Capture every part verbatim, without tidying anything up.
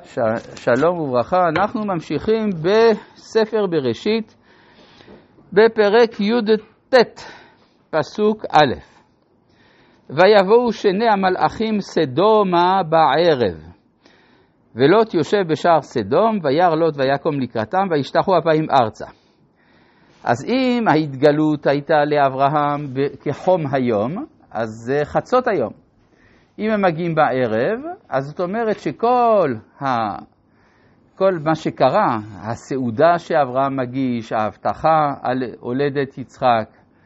ש... שלום וברכה, אנחנו ממשיכים בספר בראשית בפרק י"ט פסוק א'. ויבואו שני המלאכים סדומה בערב, ולוט יושב בשער סדום, וירא לוט ויקום לקראתם, וישתחו אפיים ארצה. אז אם ההתגלות הייתה לאברהם כחום היום, אז זה חצות היום. אם הם מגיעים בערב, אז זאת אומרת שכל ה... כל מה שקרה, הסעודה שאברהם מגיש, ההבטחה על הולדת יצחק,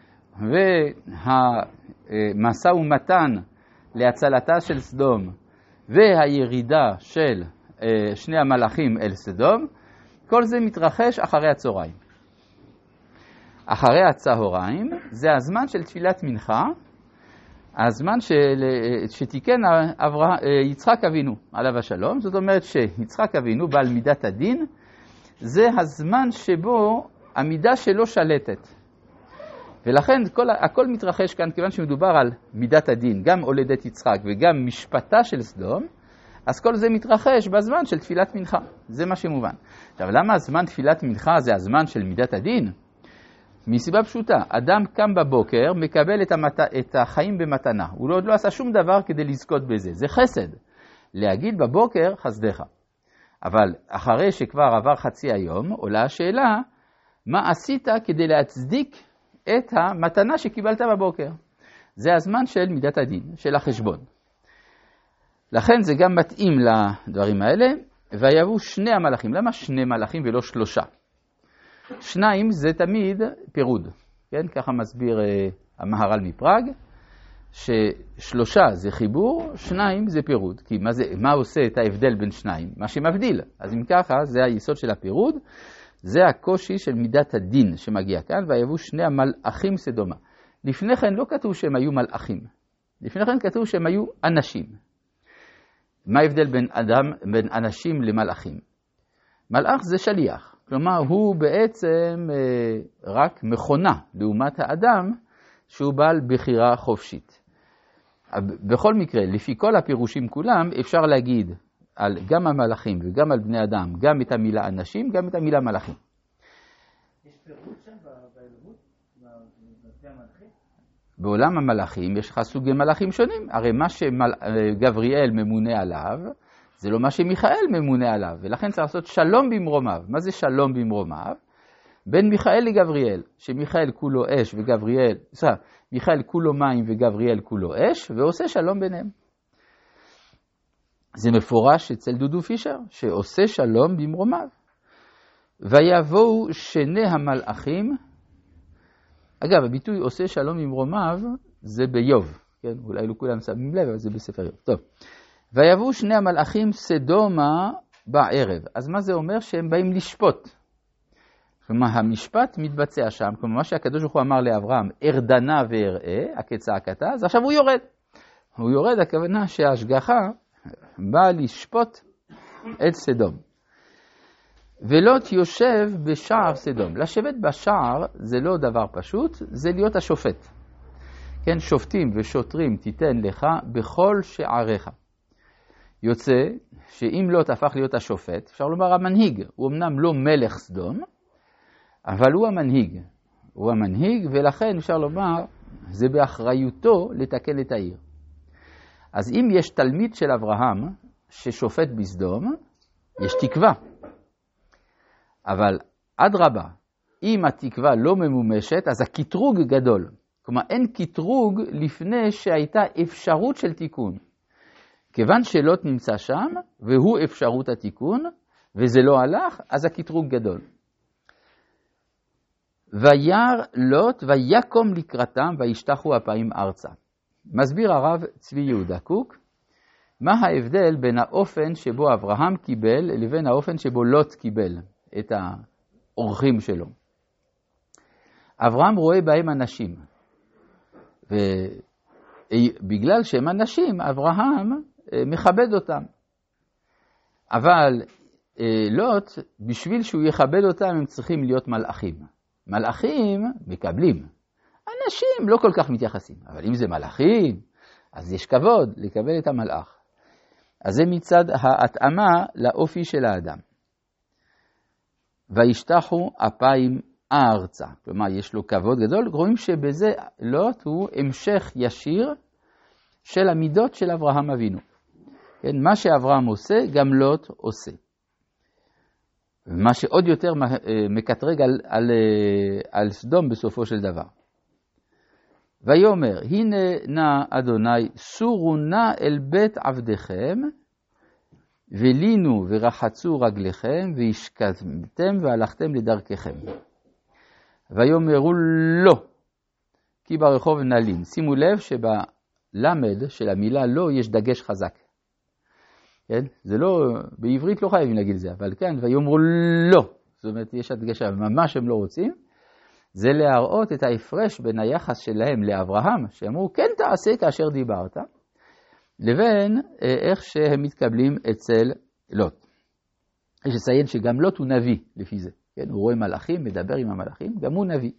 והמשא ומתן להצלתה של סדום, והירידה של שני המלאכים אל סדום, כל זה מתרחש אחרי הצהריים. אחרי הצהריים זה הזמן של תפילת מנחה, הזמן של, שתיקן אברהם, יצחק אבינו עליו השלום. זאת אומרת שיצחק אבינו בעל מידת הדין, זה הזמן שבו המידה שלו שלטת. ולכן כל, הכל מתרחש כאן, כיוון שמדובר על מידת הדין, גם הולדת יצחק וגם משפטה של סדום, אז כל זה מתרחש בזמן של תפילת מנחה. זה מה שמובן. עכשיו, למה הזמן תפילת מנחה זה הזמן של מידת הדין? מסיבה פשוטה, אדם קם בבוקר, מקבל את, המת... את החיים במתנה. הוא עוד לא עשה שום דבר כדי לזכות בזה. זה חסד. להגיד בבוקר חסדך. אבל אחרי שכבר עבר חצי היום, עולה השאלה, מה עשית כדי להצדיק את המתנה שקיבלת בבוקר? זה הזמן של מידת הדין, של החשבון. לכן זה גם מתאים לדברים האלה, ויבואו שני המלאכים. למה שני מלאכים ולא שלושה? שניים זה תמיד פירוד, כן? ככה מסביר uh, המהר"ל מפראג, ששלושה זה חיבור, שניים זה פירוד. כי מה, זה, מה עושה את ההבדל בין שניים? מה שמבדיל. אז אם ככה, זה היסוד של הפירוד, זה הקושי של מידת הדין שמגיע כאן, ויבואו שני המלאכים סדומה. לפני כן לא כתוב שהם היו מלאכים, לפני כן כתוב שהם היו אנשים. מה ההבדל בין אדם, בין אנשים למלאכים? מלאך זה שליח. כלומר, הוא בעצם אה, רק מכונה לעומת האדם שהוא בעל בחירה חופשית. בכל מקרה, לפי כל הפירושים כולם, אפשר להגיד על גם המלאכים וגם על בני אדם, גם את המילה אנשים, גם את המילה מלאכים. יש פירוש שם באלוהות, בבתי המלאכים? בעולם המלאכים יש לך סוגי מלאכים שונים. הרי מה שגבריאל ממונה עליו, זה לא מה שמיכאל ממונה עליו, ולכן צריך לעשות שלום במרומיו. מה זה שלום במרומיו? בין מיכאל לגבריאל, שמיכאל כולו אש וגבריאל, סליחה, מיכאל כולו מים וגבריאל כולו אש, ועושה שלום ביניהם. זה מפורש אצל דודו פישר, שעושה שלום במרומיו. ויבואו שני המלאכים, אגב, הביטוי עושה שלום במרומיו, זה ביוב, כן? אולי לא כולם שמים לב, אבל זה בספר יוב. טוב. ויבואו שני המלאכים סדומה בערב. אז מה זה אומר? שהם באים לשפוט. כלומר, המשפט מתבצע שם. כלומר, מה שהקדוש ברוך הוא אמר לאברהם, ארדנה ואראה, כצעקתה, אז עכשיו הוא יורד. הוא יורד, הכוונה שההשגחה באה לשפוט את סדום. ולוט יושב בשער סדום. לשבת בשער זה לא דבר פשוט, זה להיות השופט. כן, שופטים ושוטרים תיתן לך בכל שעריך. יוצא שאם לוט הפך להיות השופט, אפשר לומר המנהיג, הוא אמנם לא מלך סדום, אבל הוא המנהיג. הוא המנהיג, ולכן אפשר לומר, זה באחריותו לתקן את העיר. אז אם יש תלמיד של אברהם ששופט בסדום, יש תקווה. אבל עד רבה, אם התקווה לא ממומשת, אז הקטרוג גדול. כלומר, אין קטרוג לפני שהייתה אפשרות של תיקון. כיוון שלוט נמצא שם, והוא אפשרות התיקון, וזה לא הלך, אז הקטרוג גדול. וירא לוט ויקום לקראתם, וישתחו אפיים ארצה. מסביר הרב צבי יהודה קוק, מה ההבדל בין האופן שבו אברהם קיבל, לבין האופן שבו לוט קיבל את האורחים שלו. אברהם רואה בהם אנשים, ובגלל שהם אנשים, אברהם מכבד אותם. אבל לוט, בשביל שהוא יכבד אותם, הם צריכים להיות מלאכים. מלאכים מקבלים. אנשים לא כל כך מתייחסים. אבל אם זה מלאכים, אז יש כבוד לקבל את המלאך. אז זה מצד ההתאמה לאופי של האדם. וישתחו אפיים ארצה, כלומר יש לו כבוד גדול, רואים שבזה לוט הוא המשך ישיר של המידות של אברהם אבינו. כן, מה שאברהם עושה, גם לוט עושה. מה שעוד יותר מקטרג על, על, על סדום בסופו של דבר. ויאמר, הנה נא אדוני, סורו נא אל בית עבדיכם, ולינו ורחצו רגליכם, והשכבתם והלכתם לדרככם. ויאמרו לא, כי ברחוב נלין. שימו לב שבלמד של המילה לא יש דגש חזק. כן? זה לא, בעברית לא חייבים להגיד זה, אבל כן, ויאמרו לא. זאת אומרת, יש הדגשה, ממש הם לא רוצים. זה להראות את ההפרש בין היחס שלהם לאברהם, שאמרו כן תעשה כאשר דיברת, לבין איך שהם מתקבלים אצל לוט. יש לציין שגם לוט הוא נביא לפי זה. כן? הוא רואה מלאכים, מדבר עם המלאכים, גם הוא נביא.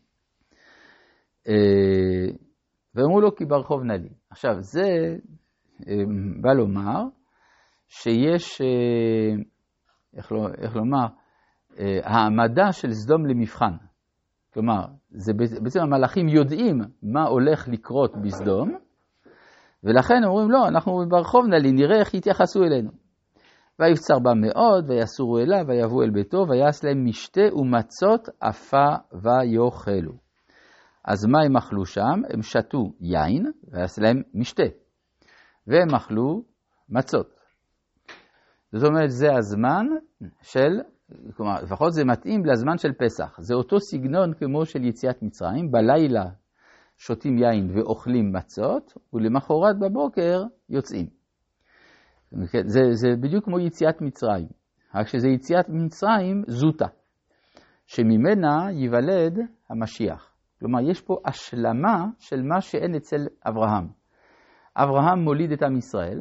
ואמרו לו כי ברחוב נלין. עכשיו, זה בא לומר שיש, איך, לא, איך לומר, העמדה של סדום למבחן. כלומר, זה בעצם המלאכים יודעים מה הולך לקרות בסדום, ולכן אומרים לא, אנחנו ברחוב נלין, נראה איך יתייחסו אלינו. ויפצר בה מאוד, ויסורו אליו, ויבואו אל ביתו, ויעש להם משתה ומצות עפה ויאכלו. אז מה הם אכלו שם? הם שתו יין, ויעש להם משתה. והם אכלו מצות. זאת אומרת, זה הזמן של, כלומר, לפחות זה מתאים לזמן של פסח. זה אותו סגנון כמו של יציאת מצרים. בלילה שותים יין ואוכלים מצות, ולמחרת בבוקר יוצאים. זה, זה בדיוק כמו יציאת מצרים. רק שזה יציאת מצרים זוטה, שממנה ייוולד המשיח. כלומר, יש פה השלמה של מה שאין אצל אברהם. אברהם מוליד את עם ישראל,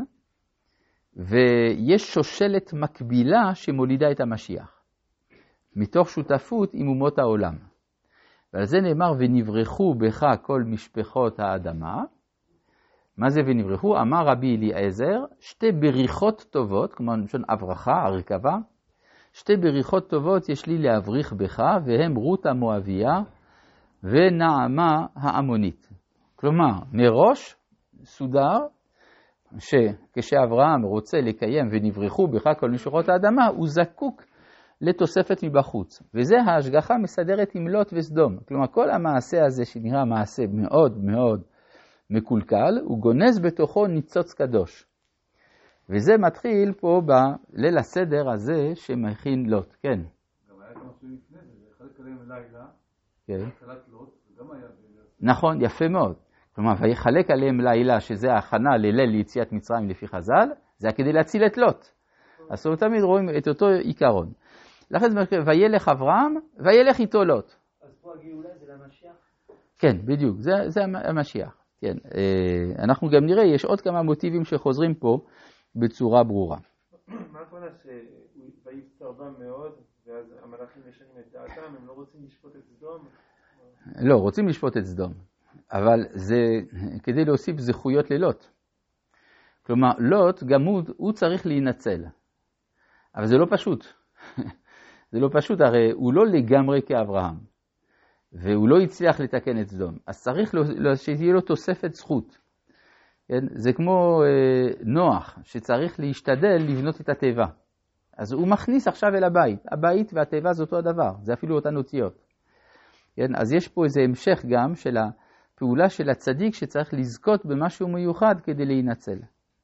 ויש שושלת מקבילה שמולידה את המשיח, מתוך שותפות עם אומות העולם. ועל זה נאמר, ונברחו בך כל משפחות האדמה. מה זה ונברחו? אמר רבי אליעזר, שתי בריחות טובות, כלומר נשון אברכה, הרכבה, שתי בריחות טובות יש לי להבריך בך, והם רות המואביה ונעמה העמונית. כלומר, מראש סודר, שכשאברהם רוצה לקיים ונברחו בך כל משפחות האדמה, הוא זקוק לתוספת מבחוץ. וזה ההשגחה מסדרת עם לוט וסדום. כלומר, כל המעשה הזה שנראה מעשה מאוד מאוד מקולקל, הוא גונז בתוכו ניצוץ קדוש. וזה מתחיל פה בליל הסדר הזה שמכין לוט. כן. גם היה כמה שנים לפני זה, זה אחד קדם לילה, כן. חלק לוט, וגם היה... נכון, יפה מאוד. כלומר, ויחלק עליהם לילה, שזה ההכנה לליל ליציאת מצרים לפי חז"ל, זה היה כדי להציל את לוט. אז אנחנו תמיד רואים את אותו עיקרון. לכן זה אומר, וילך אברהם, וילך איתו לוט. אז פה הגאולה זה למשיח? כן, בדיוק, זה, זה המשיח. כן, אנחנו גם נראה, יש עוד כמה מוטיבים שחוזרים פה בצורה ברורה. מה הכוונה שויפצר בה מאוד, ואז המלאכים משנים את דעתם, הם לא רוצים לשפוט את סדום? לא, רוצים לשפוט את סדום. אבל זה כדי להוסיף זכויות ללוט. כלומר, לוט גם הוא, הוא צריך להינצל. אבל זה לא פשוט. זה לא פשוט, הרי הוא לא לגמרי כאברהם. והוא לא הצליח לתקן את סדום. אז צריך שתהיה לו תוספת זכות. כן? זה כמו אה, נוח, שצריך להשתדל לבנות את הטבע. אז הוא מכניס עכשיו אל הבית. הבית והטבע זה אותו הדבר. זה אפילו אותן אותיות. כן? אז יש פה איזה המשך גם של ה... פעולה של הצדיק שצריך לזכות במשהו מיוחד כדי להינצל.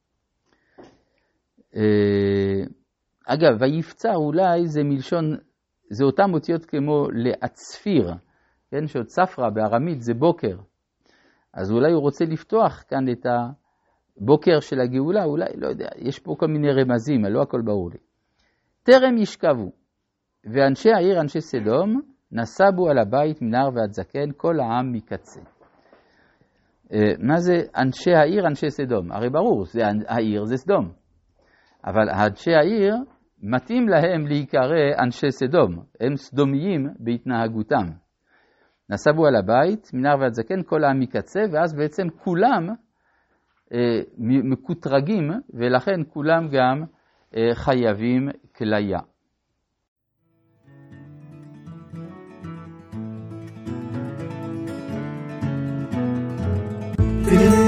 אגב, ויפצר אולי זה מלשון, זה אותם אותיות כמו להצפיר, כן? שעוד צפרה בארמית זה בוקר. אז אולי הוא רוצה לפתוח כאן את הבוקר של הגאולה, אולי, לא יודע, יש פה כל מיני רמזים, לא הכל ברור לי. טרם ישכבו, ואנשי העיר, אנשי סדום, נסבו על הבית מנער ועד זקן, כל העם מקצה. מה זה אנשי העיר, אנשי סדום? הרי ברור, זה, העיר זה סדום. אבל אנשי העיר מתאים להם להיקרא אנשי סדום. הם סדומיים בהתנהגותם. נסבו על הבית, מנער ועד זקן, כל העם מקצה, ואז בעצם כולם מקוטרגים, ולכן כולם גם חייבים כליה. Yeah.